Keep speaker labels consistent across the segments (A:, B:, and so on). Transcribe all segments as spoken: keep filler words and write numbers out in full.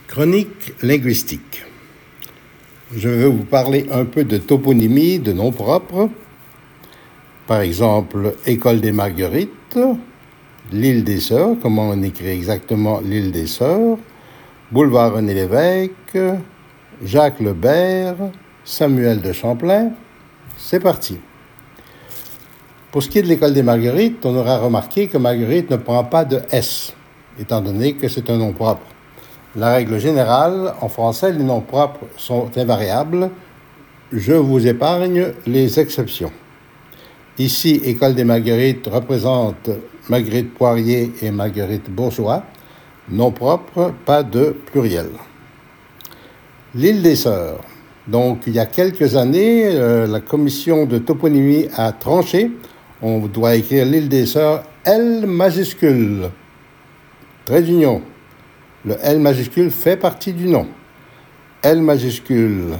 A: Chronique linguistique. Je vais vous parler un peu de toponymie, de noms propres. Par exemple, École des Marguerites, l'île des Sœurs, comment on écrit exactement l'île des Sœurs, Boulevard René Lévesque, Jacques Lebert, Samuel de Champlain. C'est parti. Pour ce qui est de l'École des Marguerites, on aura remarqué que Marguerite ne prend pas de S, étant donné que c'est un nom propre. La règle générale, en français, les noms propres sont invariables. Je vous épargne les exceptions. Ici, École des Marguerites représente Marguerite Poirier et Marguerite Bourgeois. Noms propres, pas de pluriel. L'île des Sœurs. Donc, il y a quelques années, euh, la commission de toponymie a tranché. On doit écrire l'île des Sœurs L majuscule. Trait d'union. Le L majuscule fait partie du nom. L majuscule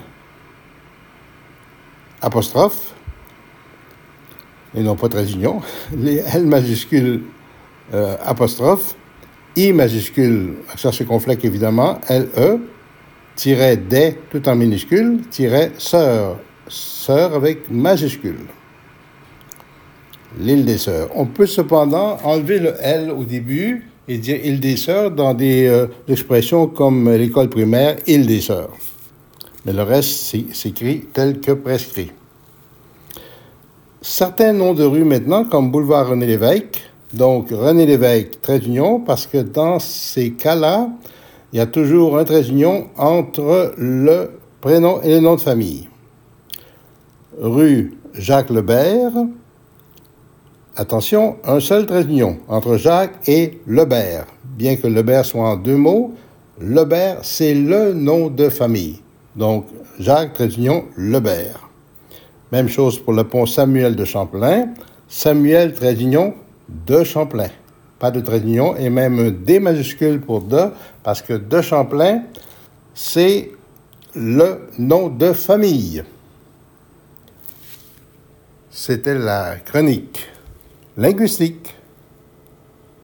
A: apostrophe, et non pas trait d'union. Les L majuscule euh, apostrophe, I majuscule, accent circonflexe évidemment, L E, tiret des, tout en minuscule, tiret sœur, sœur avec majuscule. L'île des Sœurs. On peut cependant enlever le L au début et dire île des Sœurs dans des euh, expressions comme l'école primaire, île des Sœurs. Mais le reste s'écrit tel que prescrit. Certains noms de rues maintenant, comme boulevard René Lévesque, donc René Lévesque, trait d'union, parce que dans ces cas-là, il y a toujours un trait d'union entre le prénom et le nom de famille. Rue Jacques Lebert, attention, un seul trait d'union entre Jacques et Lebert. Bien que Lebert soit en deux mots, Lebert, c'est le nom de famille. Donc, Jacques, trait d'union, Lebert. Même chose pour le pont Samuel de Champlain. Samuel, trait d'union, de Champlain. Pas de trait d'union et même un D majuscule pour de, parce que de Champlain, c'est le nom de famille. C'était la chronique linguistique.